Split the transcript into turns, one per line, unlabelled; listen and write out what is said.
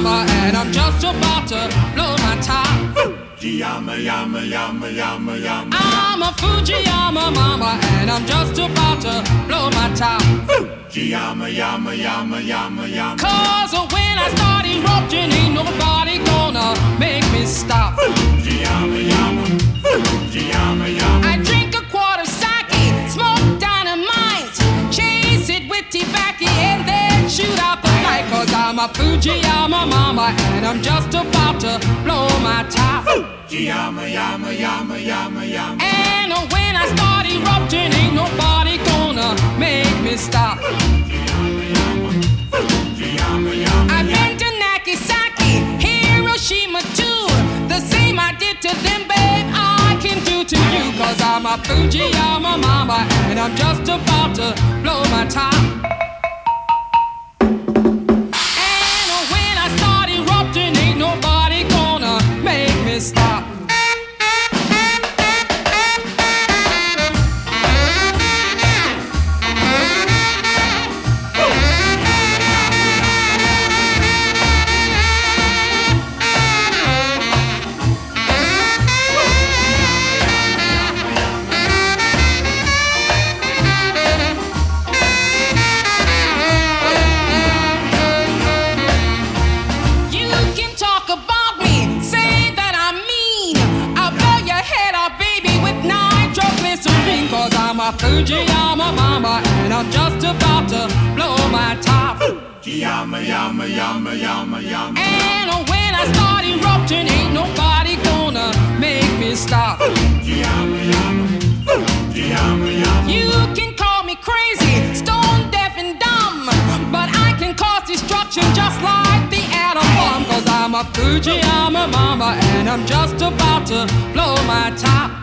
mama, and I'm just about to blow my top.
Fujiyama, yama, yama, yama, yama.
I'm a Fujiyama mama, and I'm just about to blow my top.
Fujiyama, yama, yama, yama, yama.
Cause when I start erupting, ain't nobody gonna make me stop.
Fujiyama, yama, Fujiyama, yama.
I drink a quart of sake, smoke dynamite, chase it with tobacco, and then shoot out the light. Cause I'm a Fujiyama mama, and I'm just about to blow my top.
Fujiyama, yama, yama, yama, yama.
And when I start erupting, ain't nobody gonna make me stop.
Fujiyama, yama, Fujiyama, yama.
I've been to Nagasaki, Hiroshima too. The same I did to them, babe, I can do to you. Cause I'm a Fujiyama mama, and I'm just about to blow my top. And when I start erupting, ain't nobody gonna make me stop. You can talk about me, say that I'm mean. I'll blow your head off, baby, with nitroglycerine. Cause I'm a Fujiyama mama, and I'm just about to blow my top.
Fujiyama, yama, yama, yama, yama.
And when I start erupting, ain't nobody gonna make me stop.
Fujiyama, yama, Fujiyama, yama.
You can call me crazy, stone deaf and dumb, but I can cause destruction just like the atom bomb. Cause I'm a Fujiyama mama, and I'm just about to blow my top.